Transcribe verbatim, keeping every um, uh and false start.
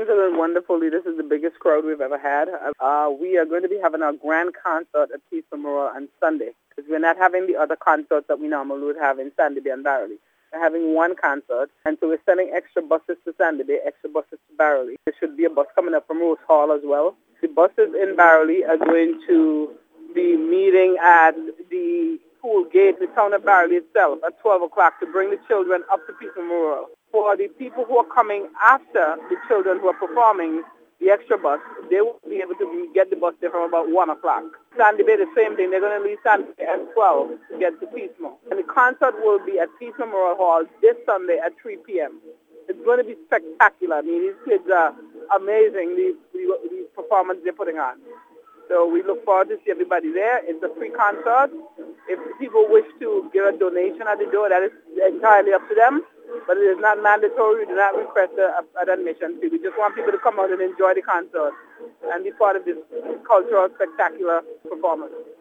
things are going wonderfully. This is the biggest crowd we've ever had. Uh, we are going to be having our grand concert at Peace Memorial on Sunday, because we're not having the other concerts that we normally would have in Sandy Bay and Barely. We're having one concert, and so we're sending extra buses to Sandy Bay, extra buses to Barely. There should be a bus coming up from Rose Hall as well. The buses in Barely are going to be meeting at the pool gate, the town of Barely itself, at twelve o'clock to bring the children up to Peace Memorial. For the people who are coming after the children who are performing the extra bus, they will be able to get the bus there from about one o'clock. Sandy Bay, the same thing. They're going to leave Sandy Bay at twelve to get to Peace Memorial. And the concert will be at Peace Memorial Hall this Sunday at three p.m. It's going to be spectacular. I mean, these kids are amazing, the, the, the performance they're putting on. So we look forward to see everybody there. It's a free concert. If people wish to give a donation at the door, that is entirely up to them. But it is not mandatory. We do not request a, an admission fee. We just want people to come out and enjoy the concert and be part of this cultural, spectacular performance.